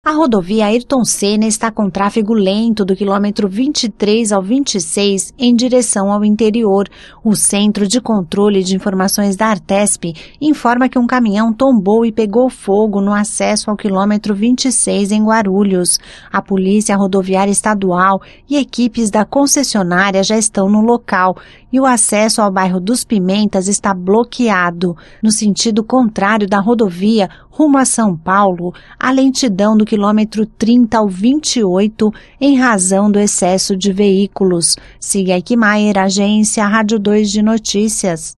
A rodovia Ayrton Senna está com tráfego lento do quilômetro 23 ao 26 em direção ao interior. O Centro de Controle de Informações da Artesp informa que um caminhão tombou e pegou fogo no acesso ao quilômetro 26 em Guarulhos. A Polícia Rodoviária Estadual e equipes da concessionária já estão no local e o acesso ao bairro dos Pimentas está bloqueado. No sentido contrário da rodovia, rumo a São Paulo, a lentidão do quilômetro 30 ao 28 em razão do excesso de veículos. Siga Eichmeier, agência Rádio 2 de Notícias.